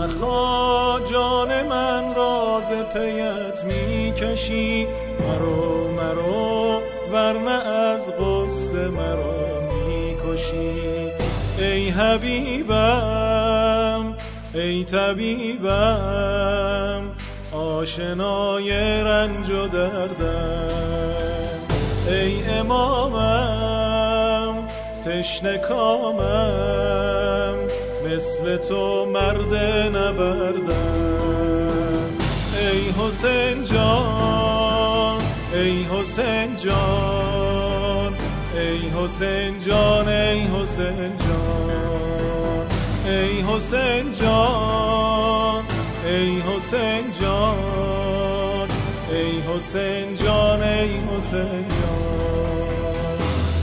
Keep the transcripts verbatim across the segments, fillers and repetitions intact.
اخا جان من راز پیت میکشی، مرو مرو ورنه از غصه مرا میکشی. ای حبیبم ای طبیبم، آشنای رنج و دردم. ای امامم تشنه کامم، مثل تو مرد نبردم. ای حسین جان ای حسین جان، ای حسین جان ای حسین جان، ای حسین جان ای حسین جان، ای حسین جان ای حسین جان.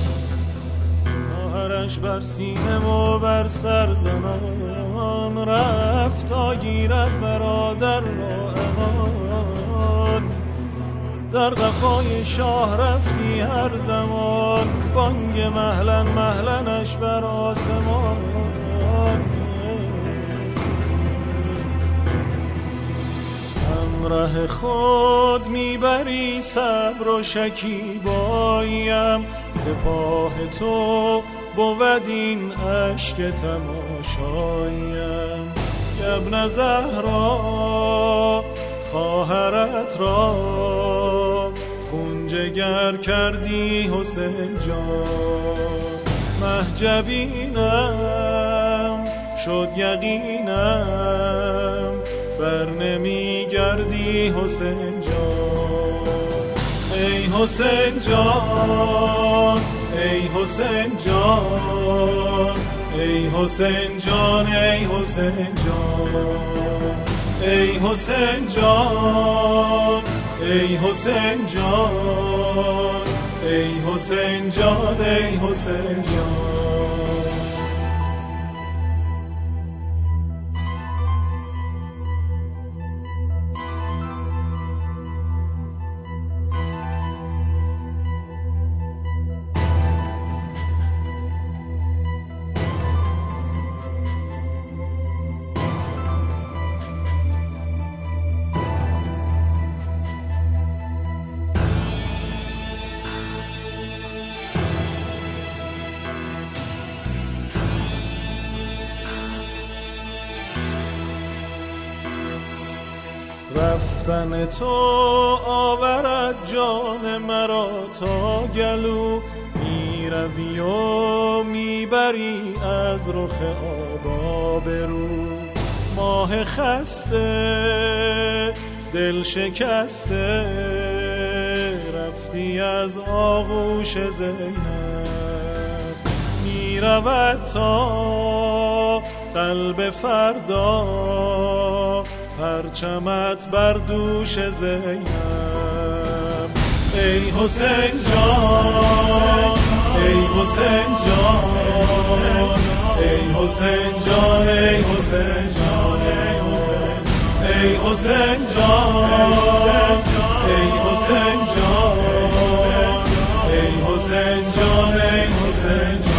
خواهرش بر سینه و بر سر زنان، رفت تا گیرد برادر را امان. در قفای شاه رفتی هر زمان، بانگ مهلن مهلنش بر آسمان. همراه خود میبری صبر و شکیباییم، سپاه تو بود این اشک تماشاییم. ابن زهرا خواهرت را خون جگر کردی حسین جان. محجبینم شد یقینم، بر نمی گردی حسین جان. ای حسین جان ای حسین جان، ای حسین جان ای حسین جان، ای حسین جان ای حسین جان، ای حسین جان ای حسین جان. رفتن تو آورد جان مرا تا گلو، می روی و می بری از رخ آب رو. ماه خسته دل شکسته، رفتی از آغوش زینب. می رود تا قلب فردا، پرچمت بر دوش زینب. ای حسین جان ای حسین جان، ای حسین جان ای حسین جان، ای حسین جان ای حسین جان، ای حسین جان ای حسین جان.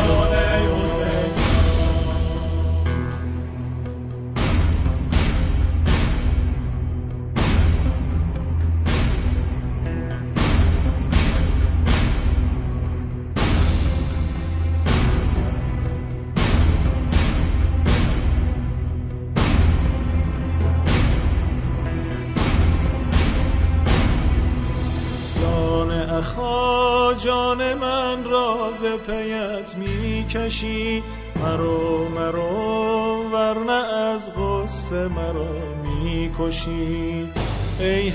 اخا جان من راز پیت میکشی، مرو مرو ورنه از غصه مرا میکشی. ای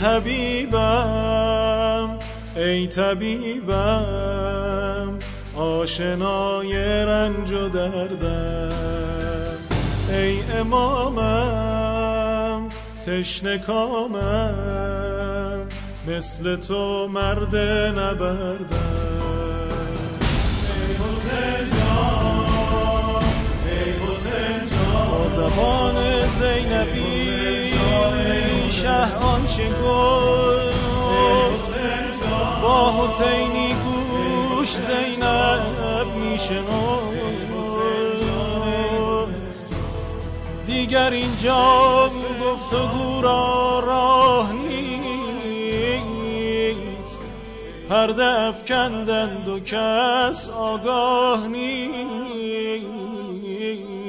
حبیبم ای طبیبم، آشنای رنج و دردم. ای امامم تشنه کامم، مثل تو مرد نبردم. ای حسین جان ای حسین جان، با زبان زینبی شه آنچه گفت، با حسینی گوش زینب میشنو. دیگر اینجا گفتگو را راه نیست، پرده افکندند و کس آگاه نیست.